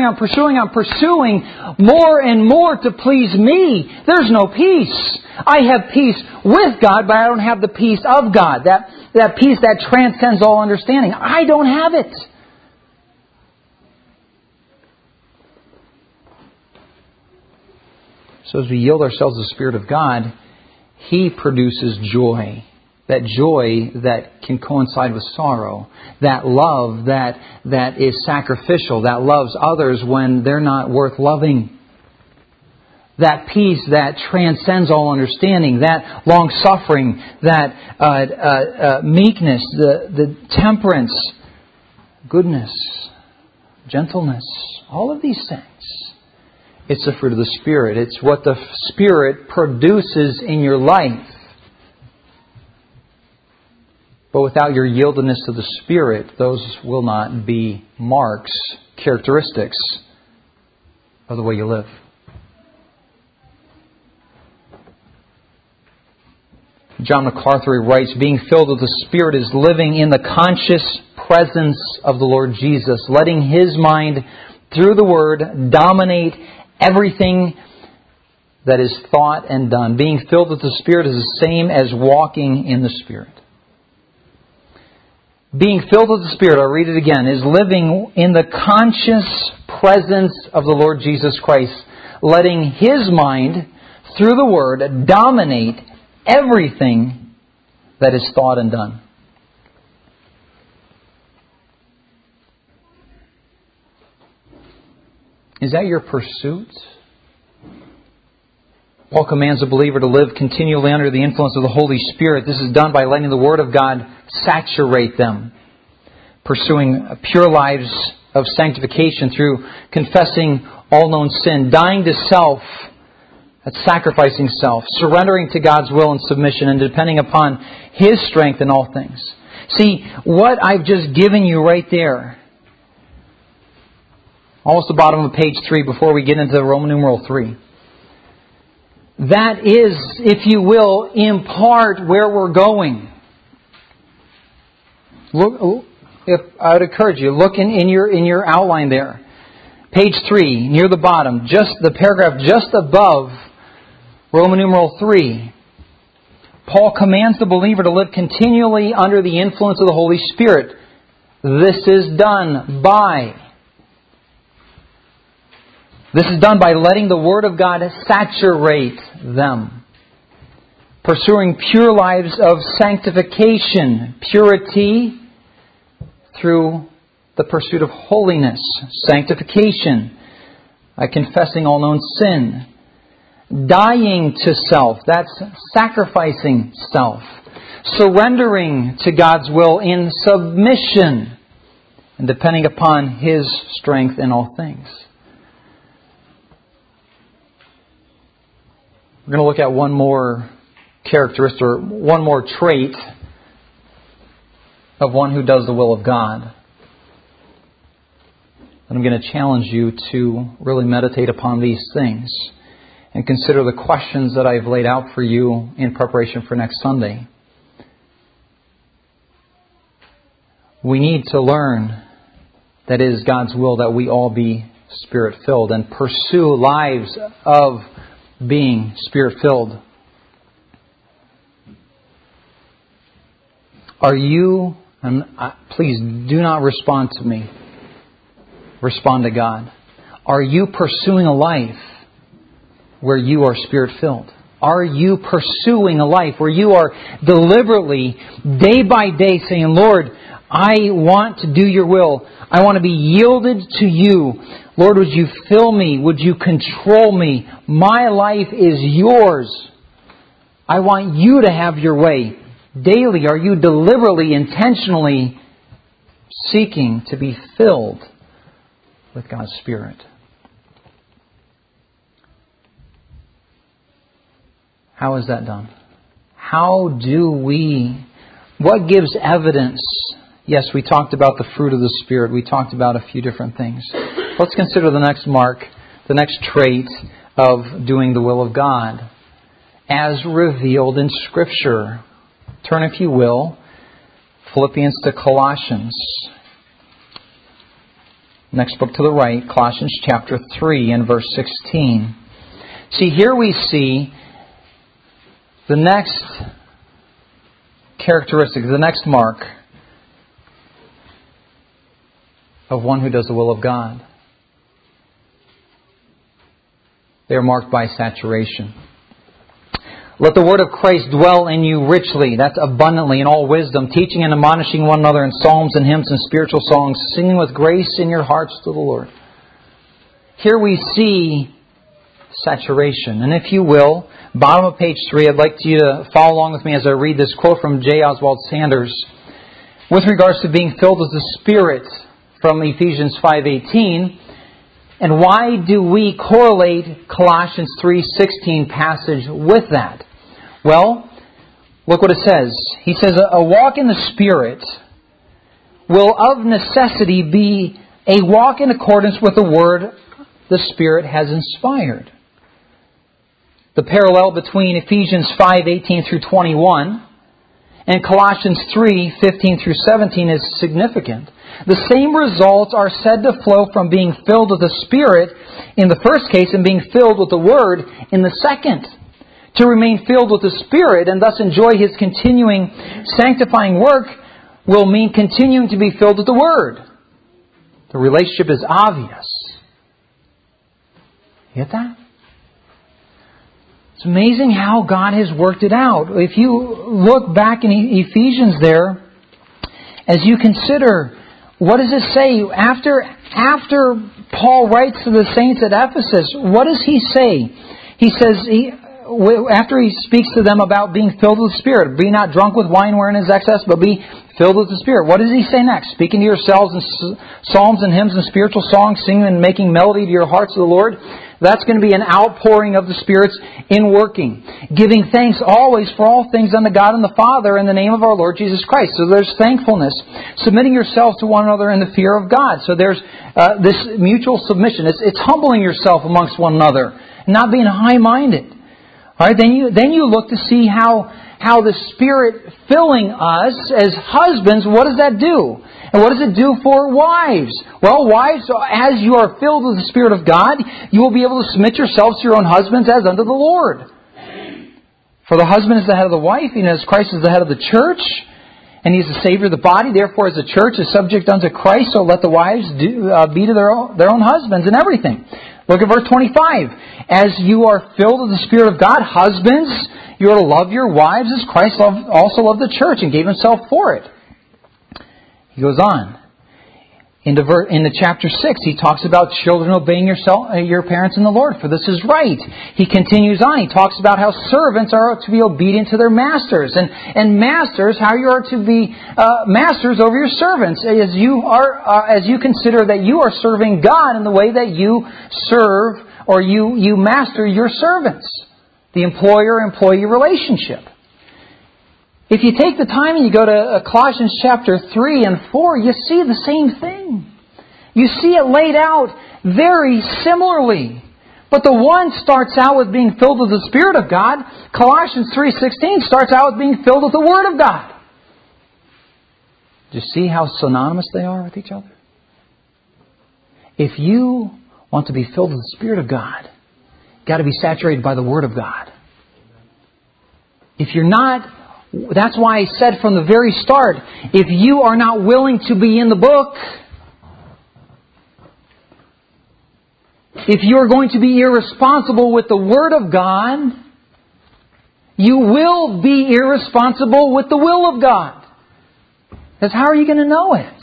more and more to please me. There's no peace. I have peace with God, but I don't have the peace of God. That peace that transcends all understanding. I don't have it. So as we yield ourselves to the Spirit of God, He produces joy. That joy that can coincide with sorrow. That love that is sacrificial. That loves others when they're not worth loving. That peace that transcends all understanding. That long-suffering. That meekness. The temperance. Goodness. Gentleness. All of these things. It's the fruit of the Spirit. It's what the Spirit produces in your life. But without your yieldedness to the Spirit, those will not be marks, characteristics of the way you live. John MacArthur writes, being filled with the Spirit is living in the conscious presence of the Lord Jesus, letting His mind, through the Word, dominate everything that is thought and done. Being filled with the Spirit is the same as walking in the Spirit. Being filled with the Spirit, I'll read it again, is living in the conscious presence of the Lord Jesus Christ, letting His mind, through the Word, dominate everything that is thought and done. Is that your pursuit? Paul commands the believer to live continually under the influence of the Holy Spirit. This is done by letting the Word of God saturate them. Pursuing pure lives of sanctification through confessing all known sin. Dying to self. That's sacrificing self. Surrendering to God's will and submission and depending upon His strength in all things. See, what I've just given you right there, almost the bottom of page 3 before we get into Roman numeral 3. That is, if you will, in part where we're going. Look, if I would encourage you, look in your outline there. Page 3, near the bottom, just the paragraph just above Roman numeral 3. Paul commands the believer to live continually under the influence of the Holy Spirit. This is done by letting the Word of God saturate them. Pursuing pure lives of sanctification, purity through the pursuit of holiness, sanctification, confessing all known sin. Dying to self, that's sacrificing self. Surrendering to God's will in submission and depending upon His strength in all things. We're going to look at one more characteristic, or one more trait of one who does the will of God. And I'm going to challenge you to really meditate upon these things and consider the questions that I've laid out for you in preparation for next Sunday. We need to learn That is God's will that we all be Spirit-filled and pursue lives of being Spirit-filled. Are you, and please do not respond to me, respond to God. Are you pursuing a life where you are Spirit-filled? Are you pursuing a life where you are deliberately, day by day, saying, Lord, I want to do your will. I want to be yielded to you. Lord, would you fill me? Would you control me? My life is yours. I want you to have your way. Daily, are you deliberately, intentionally seeking to be filled with God's Spirit? How is that done? What gives evidence? Yes, we talked about the fruit of the Spirit. We talked about a few different things. Let's consider the next mark, the next trait of doing the will of God as revealed in Scripture. Turn, if you will, Philippians to Colossians. Next book to the right, Colossians chapter 3 and verse 16. See, here we see the next characteristic, the next mark of one who does the will of God. They are marked by saturation. Let the word of Christ dwell in you richly, that's abundantly, in all wisdom, teaching and admonishing one another in psalms and hymns and spiritual songs, singing with grace in your hearts to the Lord. Here we see saturation. And if you will, bottom of page 3, I'd like you to follow along with me as I read this quote from J. Oswald Sanders with regards to being filled with the Spirit from Ephesians 5:18. And why do we correlate Colossians 3:16 passage with that? Well, look what it says. He says, a walk in the Spirit will of necessity be a walk in accordance with the Word the Spirit has inspired. The parallel between Ephesians 5:18 through 21 and Colossians 3:15 through 17 is significant. The same results are said to flow from being filled with the Spirit in the first case and being filled with the Word in the second. To remain filled with the Spirit and thus enjoy His continuing sanctifying work will mean continuing to be filled with the Word. The relationship is obvious. You get that? It's amazing how God has worked it out. If you look back in Ephesians there, as you consider, what does it say? After Paul writes to the saints at Ephesus, what does he say? He says, after he speaks to them about being filled with the Spirit, be not drunk with wine wherein is excess, but be filled with the Spirit. What does he say next? Speaking to yourselves in psalms and hymns and spiritual songs, singing and making melody to your hearts to the Lord. That's going to be an outpouring of the Spirit's inworking. Giving thanks always for all things unto God and the Father in the name of our Lord Jesus Christ. So there's thankfulness. Submitting yourselves to one another in the fear of God. So there's this mutual submission. It's humbling yourself amongst one another. Not being high-minded. All right, then you look to see how the Spirit filling us as husbands, what does that do? And what does it do for wives? Well, wives, as you are filled with the Spirit of God, you will be able to submit yourselves to your own husbands as unto the Lord. For the husband is the head of the wife, even as Christ is the head of the church, and He is the Savior of the body. Therefore, as the church is subject unto Christ, so let the wives be to their own husbands in everything. Look at verse 25. As you are filled with the Spirit of God, husbands, you are to love your wives as Christ also loved the church and gave Himself for it. He goes on. Into chapter 6, he talks about children obeying your parents in the Lord, for this is right. He continues on. He talks about how servants are to be obedient to their masters. And masters, how you are to be masters over your servants, as you consider that you are serving God in the way that you serve or you master your servants. The employer-employee relationship. If you take the time and you go to Colossians chapter 3 and 4, you see the same thing. You see it laid out very similarly. But the one starts out with being filled with the Spirit of God. Colossians 3:16 starts out with being filled with the Word of God. Do you see how synonymous they are with each other? If you want to be filled with the Spirit of God, you've got to be saturated by the Word of God. If you're not, that's why I said from the very start, if you are not willing to be in the book, if you're going to be irresponsible with the Word of God, you will be irresponsible with the will of God. Because how are you going to know it?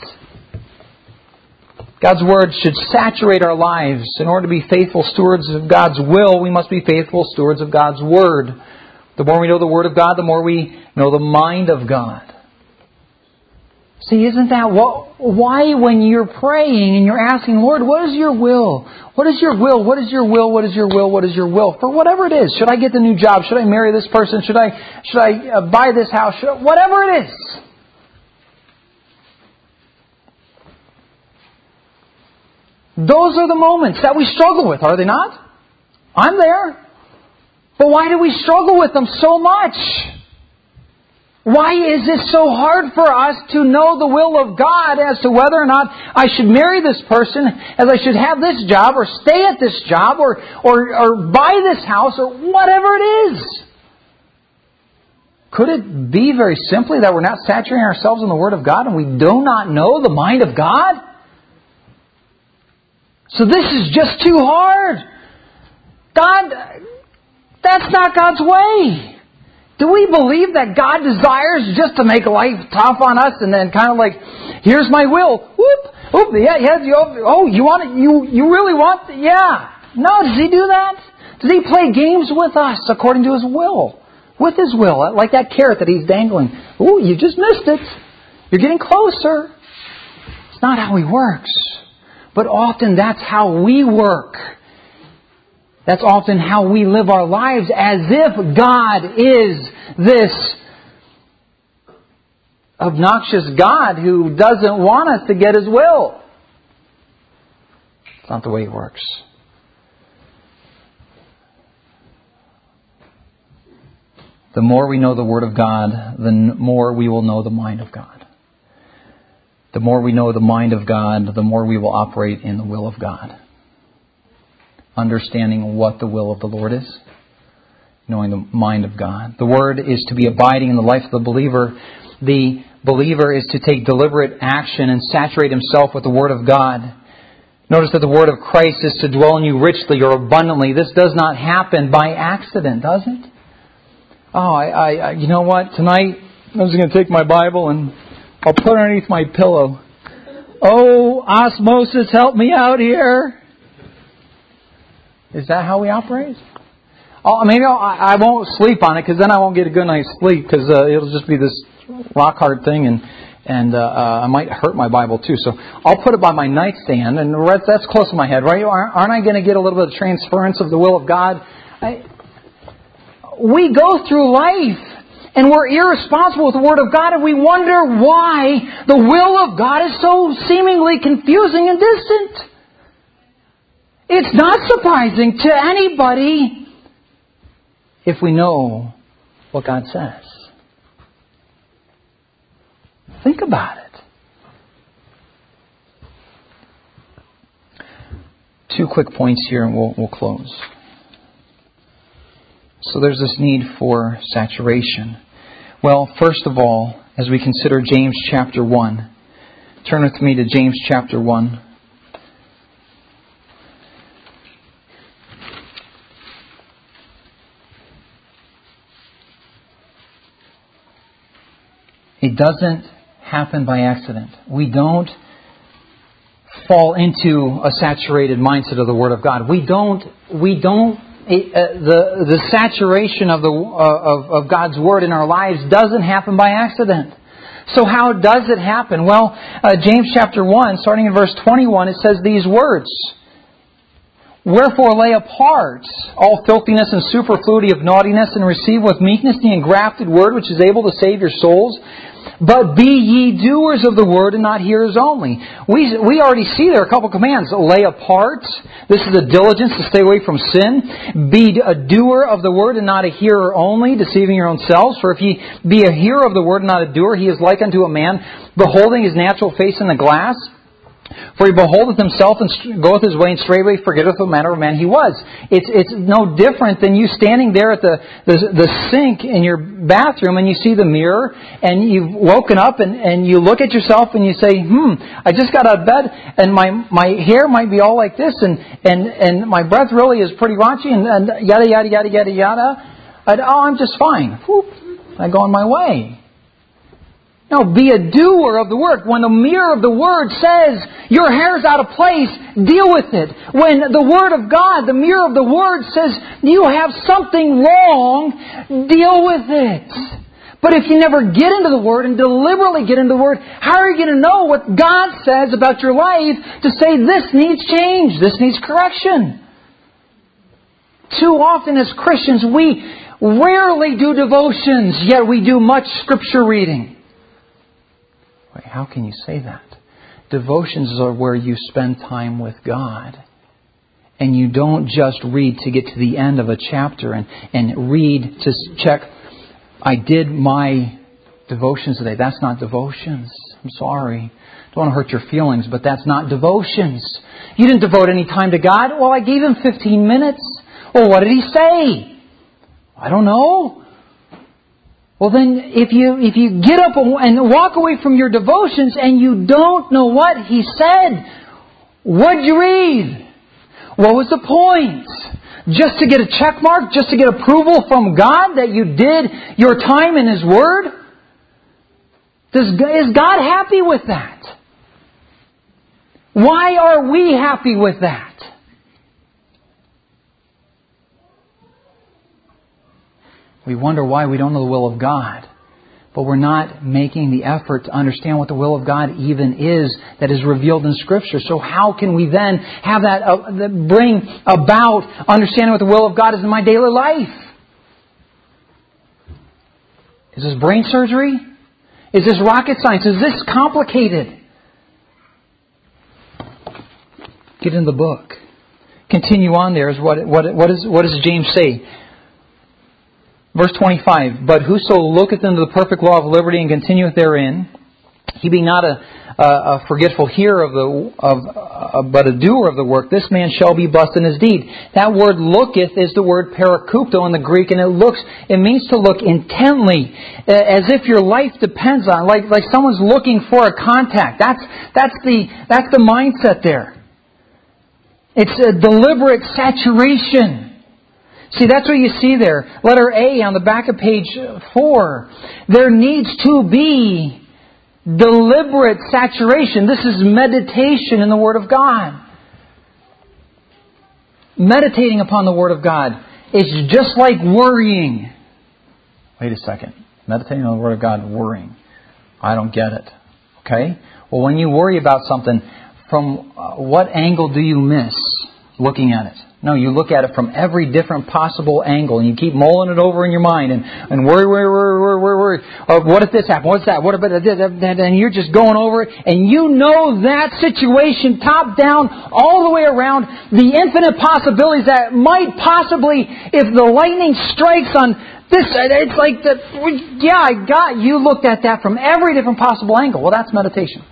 God's Word should saturate our lives. In order to be faithful stewards of God's will, we must be faithful stewards of God's Word. The more we know the Word of God, the more we know the mind of God. See, isn't that why when you're praying and you're asking, Lord, what is your will? What is your will? What is your will? What is your will? What is your will? For whatever it is. Should I get the new job? Should I marry this person? Should I buy this house? Whatever it is. Those are the moments that we struggle with, are they not? I'm there. But why do we struggle with them so much? Why is it so hard for us to know the will of God as to whether or not I should marry this person, as I should have this job, or stay at this job, or buy this house, or whatever it is? Could it be very simply that we're not saturating ourselves in the Word of God and we do not know the mind of God? So this is just too hard. God, that's not God's way. Do we believe that God desires just to make life tough on us and then kind of like, here's my will. Whoop, yeah, you want it? You really want it? Yeah. No, does He do that? Does He play games with us according to His will? With His will, like that carrot that He's dangling. Ooh, you just missed it. You're getting closer. It's not how He works. But often that's how we work. That's often how we live our lives, as if God is this obnoxious God who doesn't want us to get His will. It's not the way He works. The more we know the Word of God, the more we will know the mind of God. The more we know the mind of God, the more we will operate in the will of God. Understanding what the will of the Lord is. Knowing the mind of God. The Word is to be abiding in the life of the believer. The believer is to take deliberate action and saturate himself with the Word of God. Notice that the Word of Christ is to dwell in you richly or abundantly. This does not happen by accident, does it? Oh, you know what? Tonight I'm just going to take my Bible and I'll put it underneath my pillow. Oh, osmosis, help me out here. Is that how we operate? Maybe I won't sleep on it, because then I won't get a good night's sleep, because it'll just be this rock hard thing, and I might hurt my Bible too. So I'll put it by my nightstand, and that's close to my head, right? Aren't I going to get a little bit of transference of the will of God? We go through life, and we're irresponsible with the Word of God, and we wonder why the will of God is so seemingly confusing and distant. It's not surprising to anybody if we know what God says. Think about it. Two quick points here and we'll close. So there's this need for saturation. Well, first of all, as we consider James chapter 1, turn with me to James chapter 1. It doesn't happen by accident. We don't fall into a saturated mindset of the Word of God. We don't. The saturation of God's Word in our lives doesn't happen by accident. So how does it happen? Well, James chapter 1, starting in verse 21, it says these words. Wherefore lay apart all filthiness and superfluity of naughtiness, and receive with meekness the engrafted word which is able to save your souls. But be ye doers of the word and not hearers only. We already see there a couple commands. Lay apart. This is a diligence to stay away from sin. Be a doer of the word and not a hearer only, deceiving your own selves. For if ye be a hearer of the word and not a doer, he is like unto a man beholding his natural face in the glass. For he beholdeth himself and goeth his way, and straightway forgetteth the manner of man he was. It's no different than you standing there at the sink in your bathroom and you see the mirror and you've woken up and you look at yourself and you say, I just got out of bed and my hair might be all like this and my breath really is pretty raunchy and yada, yada, yada, yada, yada. I'm just fine. Whoop, I go on my way. No, be a doer of the work. When the mirror of the Word says your hair's out of place, deal with it. When the Word of God, the mirror of the Word says you have something wrong, deal with it. But if you never get into the Word and deliberately get into the Word, how are you going to know what God says about your life to say this needs change, this needs correction? Too often as Christians, we rarely do devotions, yet we do much Scripture reading. Wait, how can you say that? Devotions are where you spend time with God. And you don't just read to get to the end of a chapter and read to check, I did my devotions today. That's not devotions. I'm sorry. Don't want to hurt your feelings, but that's not devotions. You didn't devote any time to God. Well, I gave Him 15 minutes. Well, what did He say? I don't know. Well, then, if you get up and walk away from your devotions and you don't know what He said, what'd you read? What was the point? Just to get a check mark? Just to get approval from God that you did your time in His Word? Is God happy with that? Why are we happy with that? We wonder why we don't know the will of God. But we're not making the effort to understand what the will of God even is that is revealed in Scripture. So how can we then have that bring about understanding what the will of God is in my daily life? Is this brain surgery? Is this rocket science? Is this complicated? Get in the book. Continue on there. What does James say? Verse 25, but whoso looketh into the perfect law of liberty and continueth therein, he being not a forgetful hearer but a doer of the work, this man shall be blessed in his deed. That word looketh is the word parakupto in the Greek, and it means to look intently, as if your life depends on, like someone's looking for a contact. That's the mindset there. It's a deliberate saturation. See, that's what you see there. Letter A on the back of page 4. There needs to be deliberate saturation. This is meditation in the Word of God. Meditating upon the Word of God is just like worrying. Wait a second. Meditating on the Word of God, worrying. I don't get it. Okay? Well, when you worry about something, from what angle do you miss looking at it? No, you look at it from every different possible angle and you keep mulling it over in your mind and worry. Or what if this happened? What's that? What about this? And you're just going over it and you know that situation top down all the way around, the infinite possibilities that might possibly, if the lightning strikes on this, it's like, you looked at that from every different possible angle. Well, that's meditation.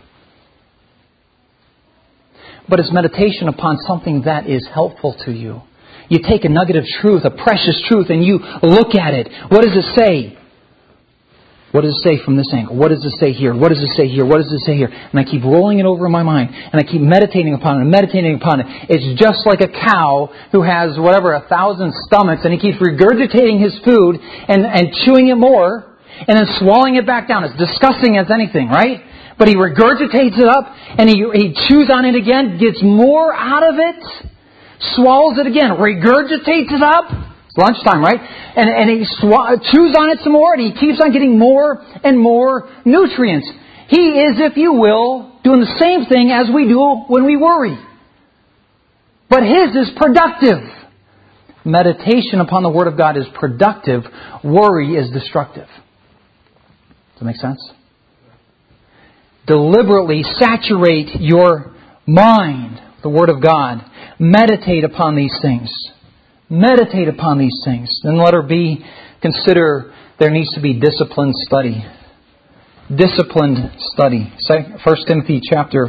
But it's meditation upon something that is helpful to you. You take a nugget of truth, a precious truth, and you look at it. What does it say? What does it say from this angle? What does it say here? What does it say here? What does it say here? And I keep rolling it over in my mind. And I keep meditating upon it and meditating upon it. It's just like a cow who has 1,000 stomachs and he keeps regurgitating his food and chewing it more and then swallowing it back down. It's disgusting as anything, right? But he regurgitates it up and he chews on it again, gets more out of it, swallows it again, regurgitates it up. It's lunchtime, right? And he chews on it some more and he keeps on getting more and more nutrients. He is, if you will, doing the same thing as we do when we worry. But his is productive. Meditation upon the Word of God is productive. Worry is destructive. Does that make sense? Deliberately saturate your mind, the Word of God. Meditate upon these things. Meditate upon these things. Then letter B, consider there needs to be disciplined study. Disciplined study. 1 Timothy chapter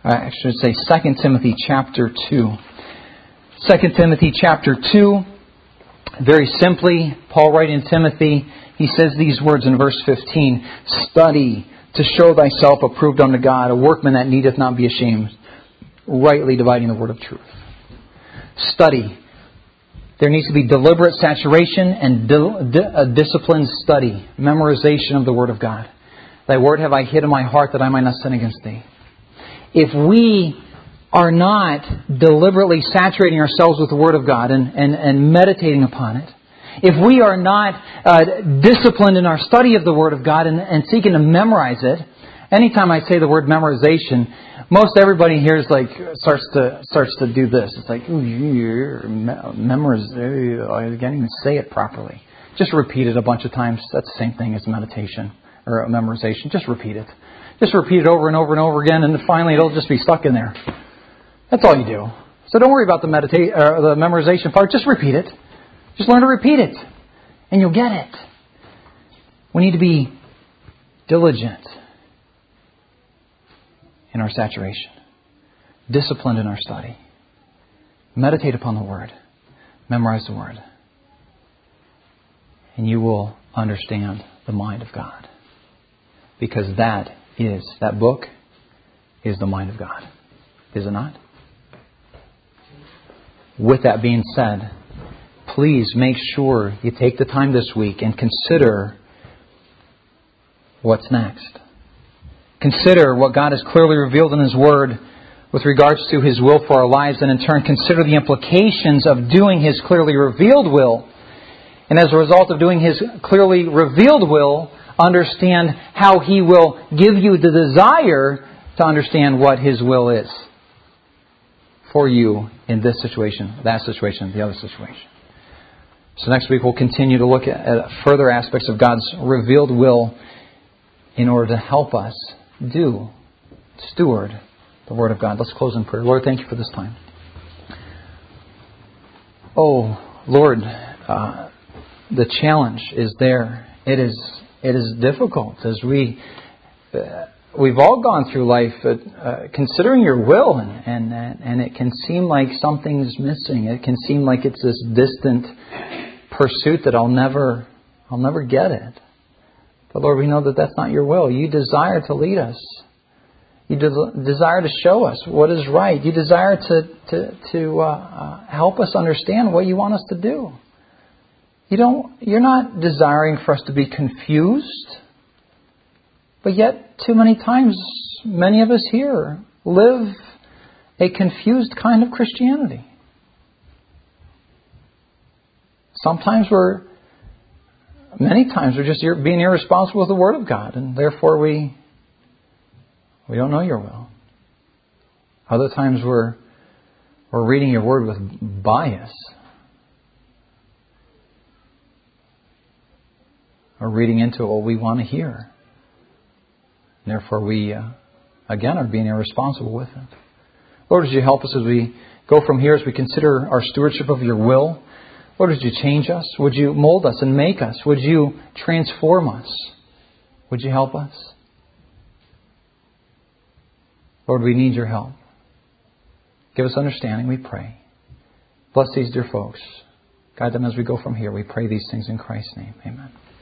I should say 2 Timothy chapter 2. 2 Timothy chapter 2, very simply, Paul writing to Timothy, he says these words in verse 15, "Study to show thyself approved unto God, a workman that needeth not be ashamed, rightly dividing the word of truth." Study. There needs to be deliberate saturation and disciplined study, memorization of the Word of God. Thy word have I hid in my heart that I might not sin against Thee. If we are not deliberately saturating ourselves with the Word of God and meditating upon it, if we are not disciplined in our study of the Word of God and seeking to memorize it, anytime I say the word memorization, most everybody here is like starts to do this. It's like, memorization. I can't even say it properly. Just repeat it a bunch of times. That's the same thing as meditation or memorization. Just repeat it. Just repeat it over and over and over again, and finally it'll just be stuck in there. That's all you do. So don't worry about the memorization part. Just repeat it. Just learn to repeat it, and you'll get it. We need to be diligent in our saturation, disciplined in our study, meditate upon the Word, memorize the Word, and you will understand the mind of God. Because that book is the mind of God. Is it not? With that being said, please make sure you take the time this week and consider what's next. Consider what God has clearly revealed in His Word with regards to His will for our lives, and in turn consider the implications of doing His clearly revealed will. And as a result of doing His clearly revealed will, understand how He will give you the desire to understand what His will is for you in this situation, that situation, the other situation. So next week we'll continue to look at further aspects of God's revealed will in order to help us steward the Word of God. Let's close in prayer. Lord, thank You for this time. Oh, Lord, the challenge is there. It is difficult as we've all gone through life considering Your will, and it can seem like something's missing. It can seem like it's this distant pursuit that I'll never get it. But Lord, we know that that's not Your will. You desire to lead us. You desire to show us what is right. You desire to help us understand what You want us to do. You're not desiring for us to be confused. But yet, too many times, many of us here live a confused kind of Christianity. Many times we're just being irresponsible with the Word of God, and therefore we don't know Your will. Other times we're reading Your Word with bias. Or reading into what we want to hear. And therefore we, again, are being irresponsible with it. Lord, would You help us as we go from here, as we consider our stewardship of Your will. Lord, would You change us? Would You mold us and make us? Would You transform us? Would You help us? Lord, we need Your help. Give us understanding, we pray. Bless these dear folks. Guide them as we go from here. We pray these things in Christ's name. Amen.